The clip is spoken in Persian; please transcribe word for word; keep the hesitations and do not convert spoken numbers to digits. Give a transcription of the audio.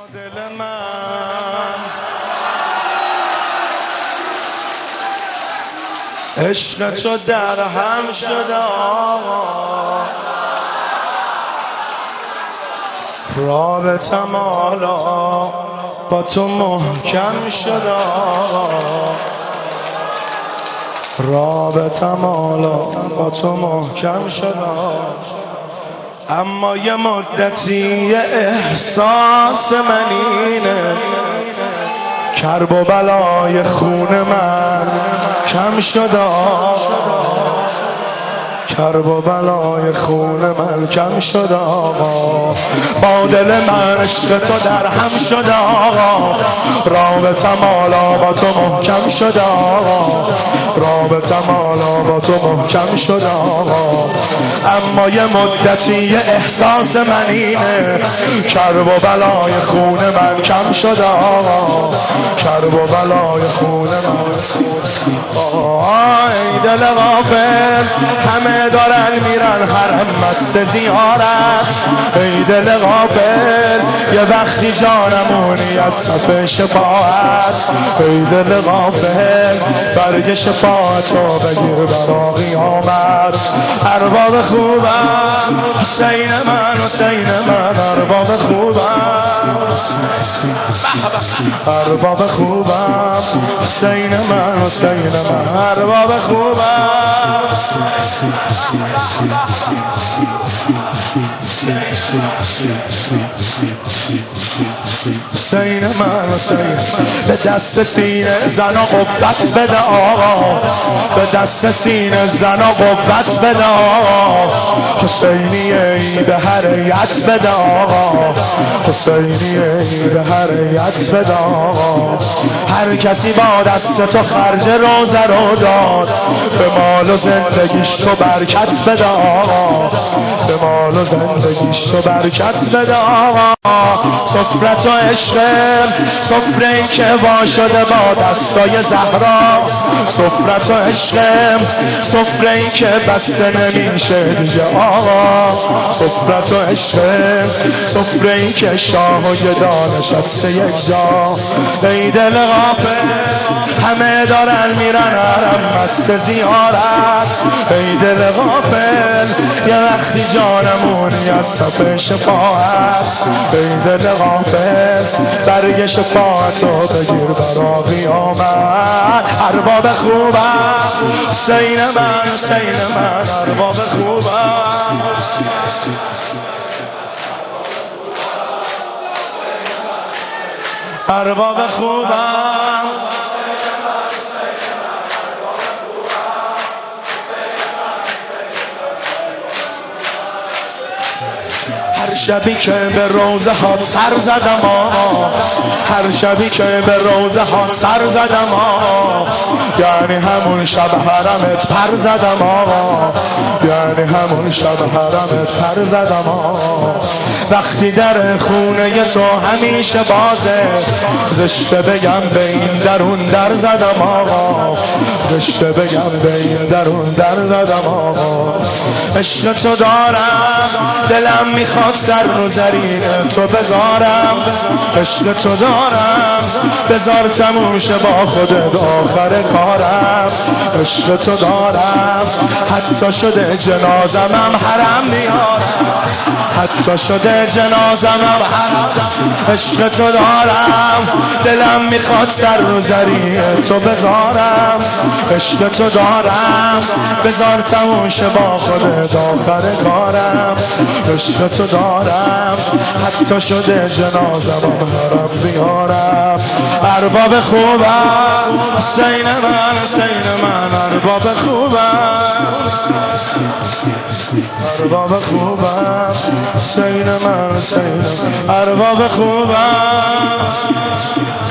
دل من عشق تو در هم شده آقا، رابطم حالا با تو محکم شده آقا، رابطم حالا با تو محکم شده. اما یه مدتی احساس من اینه، کرب و بلای خون من کم شده، کرب و بلای خون من کم شده آقا، با دل من عشق تو در هم شده آقا، رابطم حالا با تو محکم شده آقا، رابطم حالا با تو محکم شده آقا. اما یه مدتی احساس من اینه، کرب و بلای خون من کم شده آقا، کرب و بلای خون من. ای دل غافل همه دارن میرن حرم مست زیارت، ای دل غافل یه وقتی جانمونی از صف شفاعت، ای دل غافل برگ شفاعتو بگیر برا قیامت. ارباب خوبم حسین من، حسین من ارباب خوبم، ارباب خوبم حسین من، حسین من ارباب خوبم. حسین من، حسین به دست سینه زن و قوت بده آقا، به دست سینه زن و قوت بده آقا، حسینی ای به حریت بده آقا، حسینی ای به حریت بده آقا. هر کسی با دست تو خرج روزه رو داد، به مال و زندگیش تو برکت بده آقا، به مال و زندگیش تو برکت بده آقا. سفرت و عشقم سفره ای که وا شده با دستای زهرا، سفرت و عشقم سفره ای که بسته نمیشه دیگه آقا، سفرت و عشقم سفره ای که شاه و گدا نشسته یک جا. ای دل غافل همه دارن میرن حرم مست زیارت، ای دل غافل یه وقتی جانمونی از صف شفاعت، ای دل غافل برگ شفاعتو بگیر برا قیامت. ارباب خوبم حسین من، حسین من ارباب خوبم، ارباب خوبم. هر شبی که به روزه هات سر زدم آقا، هر شبی که به روزه هات سر زدم آقا، یعنی همون شب حرمت پر زدم آقا، یعنی همون شب حرمت پر زدم آقا. وقتی در خونه تو همیشه بازه، زشته بگم به این درون در زدم آقا، زشته بگم به این درون در زدم آقا. عشق تو دارم دلم میخواد سر رو زرین تو بذارم، عشق تو دارم بذار تموم شه با خودت آخر کارم، عشق تو دارم حتی شده جنازمم حرم میارم، حتی شده جنازمم حرم. عشق تو دارم دلم میخواد سر رو زرین تو بذارم، عشق تو دارم بذار تموم شه با خودت آخر کارم، عشق تو دارم حتی شده جنازمم حرم بیارم. ارباب خوبم حسین من، حسین من ارباب خوبم، ارباب خوبم حسین من، حسین من ارباب خوبم.